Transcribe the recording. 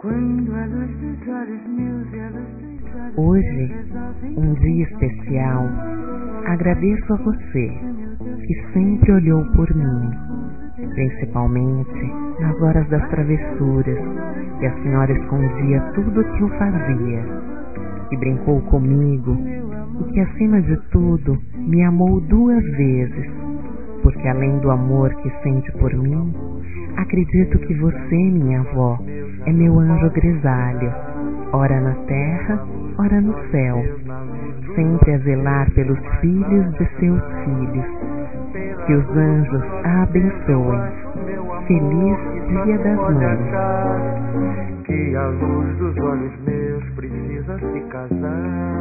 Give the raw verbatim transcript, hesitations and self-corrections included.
Hoje, um dia especial, agradeço a você que sempre olhou por mim, principalmente nas horas das travessuras, que a senhora escondia tudo o que eu fazia, que brincou comigo e que, acima de tudo, me amou duas vezes, porque além do amor que sente por mim, acredito que você, minha avó, é meu anjo grisalho, ora na terra, ora no céu, sempre a zelar pelos filhos de seus filhos. Que os anjos a abençoem. Feliz Dia das Mães. Que a luz dos olhos meus precisa se casar.